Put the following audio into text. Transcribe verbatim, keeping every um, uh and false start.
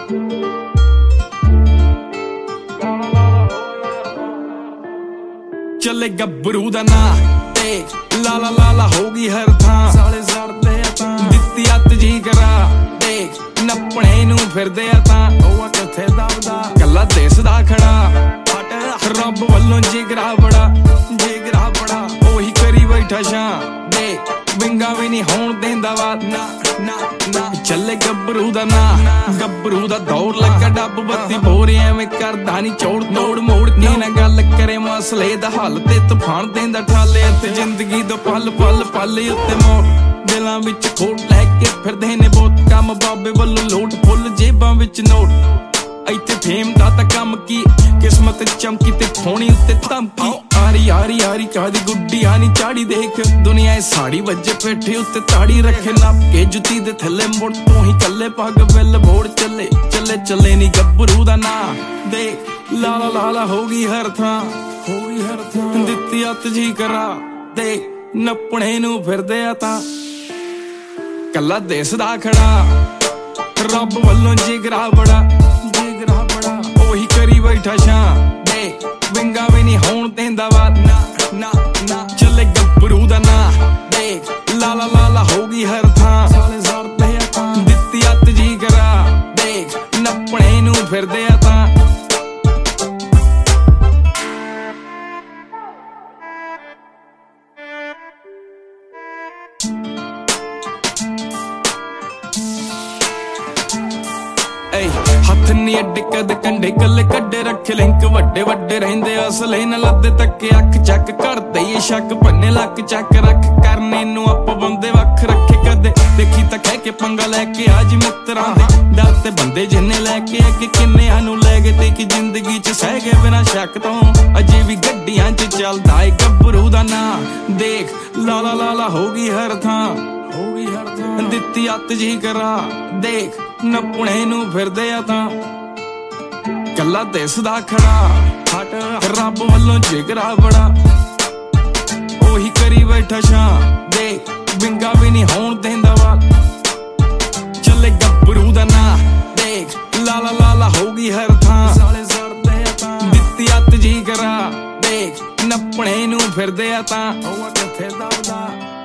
ਚੱਲੇ ਗੱਭਰੂ ਦਾ ਨਾਂ ਤੇ ਲਾਲਾ ਲਾਲਾ ਹੋ ਗਈ ਹਰ ਥਾਂ। ਸਾਲੇ ਸੜਦੇ ਆ ਤਾਂ ਦਿੱਤੀ ਅੱਤ ਜੀ ਕਰਾ ਦੇਖ ਨੱਪਣੇ ਨੂੰ ਫਿਰਦੇ ਆ ਤਾਂ ਉਹ ਕਿੱਥੇ ਦਬਦਾ ਕੱਲਾ ਦਿਸਦਾ ਖੜਾ। ਰੱਬ ਵੱਲੋਂ ਜਿਗਰਾ ਬੜਾ ਜਿਗਰਾ ਬੜਾ ਉਹੀ ਕਰੀ ਬੈਠਾ ਸ਼ਾਂ ਦੇ ਵਿੰਗਾ ਵੀ ਨਹੀਂ ਹੋਣ ਦੇਂਦਾ ਵਾ ਨਾ ਨਾ ਨਾ। ਚੱਲੇ ਗੱਭਰੂ ਦਾ ਨਾਂ ਗੱਭਰੂ ਦਾ ਦੌੜ ਲੱਗਾ ਡੱਬ ਬੱਤੀ ਬੋਰੇ ਐਵੇਂ ਕਰਦਾ ਨੀ ਚੋੜ ਤੋੜ ਮੋੜ ਨੀ ਨਾ ਗੱਲ ਕਰੇ ਮਸਲੇ ਦਾ ਹੱਲ ਤੇ ਤੂਫਾਨ ਦੇਂਦਾ ਠਾਲੇ ਤੇ ਜ਼ਿੰਦਗੀ ਦਾ ਪਲ ਪਲ ਪਲ ਉੱਤੇ ਮੋੜ ਦਿਲਾਂ ਵਿੱਚ ਖੋਟ ਲੈ ਕੇ ਫਿਰਦੇ ਨੇ ਬਹੁਤ ਕੰਮ ਬਾਬੇ ਵੱਲੋਂ ਲੋਟ ਫੁੱਲ ਜੇਬਾਂ ਵਿੱਚ ਨੋਟ। ਇੱਥੇ ਫੇਮ ਦਾ ਤਾਂ ਕੰਮ ਕੀ ਕਿਸਮਤ ਚਮਕੀ ਤੇ ਖੋਣੀ ਉੱਤੇ ਧਮਕੀ ਆਰੀ ਆਰੀ ਆਰੀ ਕਾਦੀ ਗੁੱਡੀ ਆਨੀ ਚਾੜੀ ਦੇਖ ਦੁਨੀਆ ਇਹ ਸਾੜੀ ਵੱਜੇ ਪੇਠੇ ਉੱਤੇ ਤਾੜੀ ਰੱਖੇ ਨੱਪ ਕੇ ਜੁੱਤੀ ਦੇ ਥੱਲੇ ਮੁੜ ਤੋਂ ਹੀ ਕੱਲੇ ਪੱਗ ਬਿੱਲ ਬੋੜ ਚੱਲੇ ਚੱਲੇ ਚੱਲੇ ਨੀ ਗੱਭਰੂ ਦਾ ਨਾਂ ਦੇਖ ਲਾਲਾ ਲਾਲਾ ਹੋ ਗਈ ਹਰ ਥਾਂ ਹੋ ਗਈ ਹਰ ਥਾਂ ਦਿੱਤੀ ਅੱਤ ਜੀ ਕਰਾ ਦੇਖ ਨੱਪਣੇ ਨੂੰ ਫਿਰਦੇ ਆ ਤਾਂ ਕੱਲਾ ਦਿਸਦਾ ਖੜਾ। ਰੱਬ ਵੱਲੋਂ ਜਿਗਰਾ ਬੜਾ ਜਿਗਰਾ ਬੜਾ ਉਹੀ ਕਰੀ ਬੈਠਾ ਸ਼ਾਂ ਦੇ ਵਿੰਗਾ ਵੀ ਨਹੀਂ ਹੋਣ ਦੇਂਦਾ ਵਾ ਨਾ ਨਾ ਨਾ। ਚੱਲੇ ਗੱਭਰੂ ਦਾ ਨਾਂ ਦੇਖ ਲਾਲਾ ਲਾਲਾ ਹੋ ਗਈ ਹਰ ਥਾਂ। ਸਾਲੇ ਸੜਦੇ ਆ ਤਾਂ ਦਿੱਤੀ ਅੱਤ ਜੀ ਕਰਾ ਦੇਖ ਨੱਪਣੇ ਨੂੰ ਫਿਰਦੇ ਆ ਤਾਂ। ਹੱਥ ਨੀ ਅੱਡੇ ਕਦ ਕੰਡੇ ਕੱਲੇ ਕੱਡੇ ਰੱਖੇ ਲਿੰਕ ਵੱਡੇ ਵੱਡੇ ਰਹਿੰਦੇ ਅਸਲੇ ਨਾ ਲੱਦੇ ਤੱਕੇ ਅੱਖ ਚੱਕ ਕਰਦੇ ਏ ਸ਼ੱਕ ਪੰਨੇ ਲੱਕ ਚੱਕ ਰੱਖ ਕਰਨੇ ਨੂੰ ਆਪਾਂ ਬੰਦੇ ਵੱਖ ਰੱਖੇ ਕਦੇ ਦੇਖੀ ਤਾਂ ਕਹਿ ਕੇ ਪੰਗਾ ਲੈ ਕੇ ਅੱਜ ਮਿੱਤਰਾਂ ਦੇ ਡਰ ਤੇ ਬੰਦੇ ਜਿੰਨੇ ਲੈ ਕੇ ਅੱਗੇ ਕਿੰਨਿਆਂ ਨੂੰ ਲੈ ਗਏ ਤੇ ਕਿ ਜ਼ਿੰਦਗੀ ਚ ਸਹਿ ਗਏ ਬਿਨਾਂ ਸ਼ੱਕ ਤੋਂ ਅਜੇ ਵੀ ਗੱਡੀਆਂ ਚ ਚੱਲਦਾ ਏ ਗੱਭਰੂ ਦਾ ਨਾਂ ਦੇਖ ਲਾਲਾ ਲਾਲਾ ਹੋ ਗਈ ਹਰ ਥਾਂ ਹੋ ਗਈ ਹਰ ਥਾਂ ਦਿੱਤੀ ਅੱਤ ਜੀ ਕਰਾ ਦੇਖ ਨੱਪਣੇ ਨੂੰ ਫਿਰਦੇ ਆ ਤਾਂ ਕੱਲਾ ਦਿਸਦਾ ਖੜਾ। ਹਟ ਰੱਬ ਵੱਲੋਂ ਜਿਗਰਾ ਬੜਾ ਉਹੀ ਕਰੀ ਬੈਠਾ ਸ਼ਾਂ ਦੇਖ ਵਿੰਗਾ ਵੀ ਨਹੀਂ ਹੋਣ ਦੇਂਦਾ ਵਾ। ਚੱਲੇ ਗੱਭਰੂ ਦਾ ਨਾਂ ਦੇਖ ਲਾਲਾ ਲਾਲਾ ਹੋ ਗਈ ਹਰ ਥਾਂ। ਸਾਲੇ ਸੜਦੇ ਆ ਤਾਂ ਦਿੱਤੀ ਅੱਤ ਜੀ ਕਰਾ ਦੇਖ ਨੱਪਣੇ ਨੂੰ ਫਿਰਦੇ ਆ ਤਾਂ ਉਹ ਕਿੱਥੇ ਦਬਦਾ।